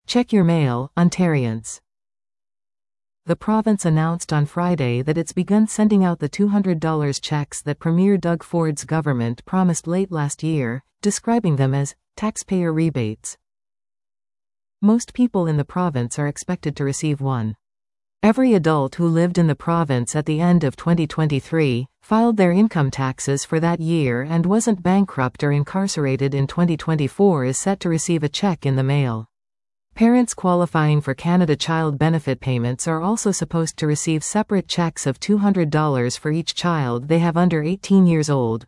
Check your mail, Ontarians. The province announced on Friday that it's begun sending out the $200 checks that Premier Doug Ford's government promised late last year, describing them as taxpayer rebates. Most people in the province are expected to receive one. Every adult who lived in the province at the end of 2023, filed their income taxes for that year and wasn't bankrupt or incarcerated in 2024 is set to receive a check in the mail. Parents qualifying for Canada Child Benefit payments are also supposed to receive separate checks of $200 for each child they have under 18 years old.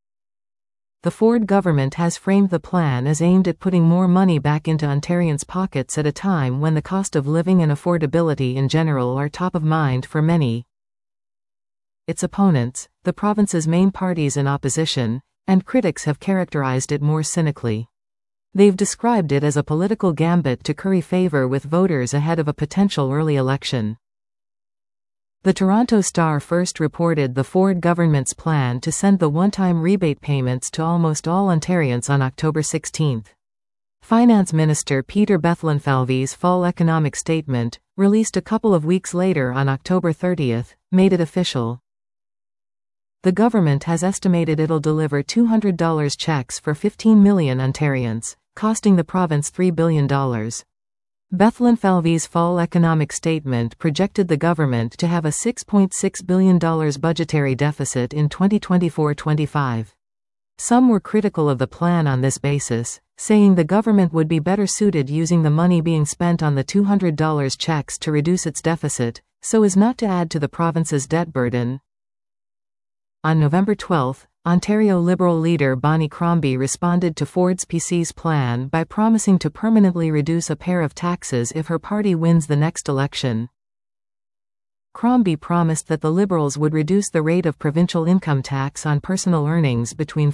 The Ford government has framed the plan as aimed at putting more money back into Ontarians' pockets at a time when the cost of living and affordability in general are top of mind for many. Its opponents, the province's main parties in opposition, and critics have characterized it more cynically. They've described it as a political gambit to curry favor with voters ahead of a potential early election. The Toronto Star first reported the Ford government's plan to send the one-time rebate payments to almost all Ontarians on October 16. Finance Minister Peter Bethlenfalvy's fall economic statement, released a couple of weeks later on October 30, made it official. The government has estimated it'll deliver $200 checks for 15 million Ontarians, costing the province $3 billion. Bethlenfalvy's fall economic statement projected the government to have a $6.6 billion budgetary deficit in 2024-25. Some were critical of the plan on this basis, saying the government would be better suited using the money being spent on the $200 checks to reduce its deficit, so as not to add to the province's debt burden. On November 12, Ontario Liberal leader Bonnie Crombie responded to Ford's PC's plan by promising to permanently reduce a pair of taxes if her party wins the next election. Crombie promised that the Liberals would reduce the rate of provincial income tax on personal earnings between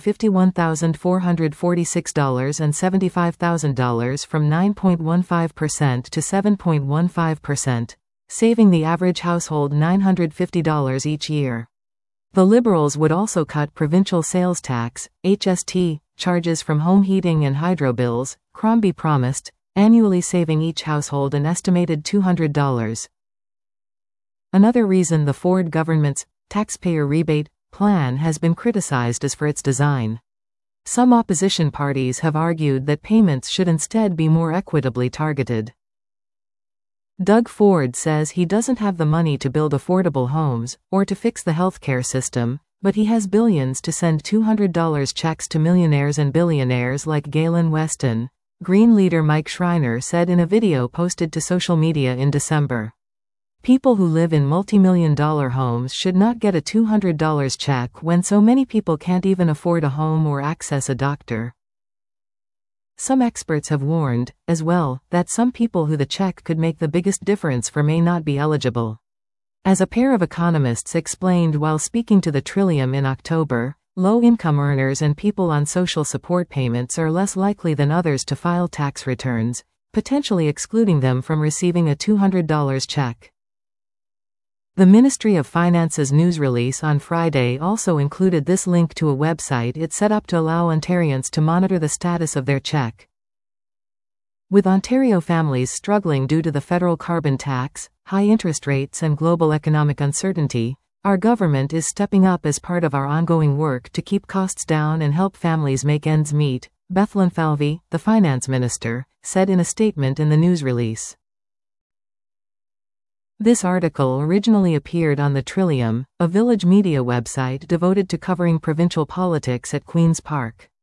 $51,446 and $75,000 from 9.15% to 7.15%, saving the average household $950 each year. The Liberals would also cut provincial sales tax, HST, charges from home heating and hydro bills, Crombie promised, annually saving each household an estimated $200. Another reason the Ford government's taxpayer rebate plan has been criticized is for its design. Some opposition parties have argued that payments should instead be more equitably targeted. Doug Ford says he doesn't have the money to build affordable homes, or to fix the healthcare system, but he has billions to send $200 checks to millionaires and billionaires like Galen Weston, Green leader Mike Schreiner said in a video posted to social media in December. People who live in multi-million-dollar homes should not get a $200 check when so many people can't even afford a home or access a doctor. Some experts have warned, as well, that some people who the check could make the biggest difference for may not be eligible. As a pair of economists explained while speaking to the Trillium in October, low-income earners and people on social support payments are less likely than others to file tax returns, potentially excluding them from receiving a $200 check. The Ministry of Finance's news release on Friday also included this link to a website it set up to allow Ontarians to monitor the status of their check. With Ontario families struggling due to the federal carbon tax, high interest rates and global economic uncertainty, our government is stepping up as part of our ongoing work to keep costs down and help families make ends meet, Bethlenfalvy, the finance minister, said in a statement in the news release. This article originally appeared on the Trillium, a Village Media website devoted to covering provincial politics at Queen's Park.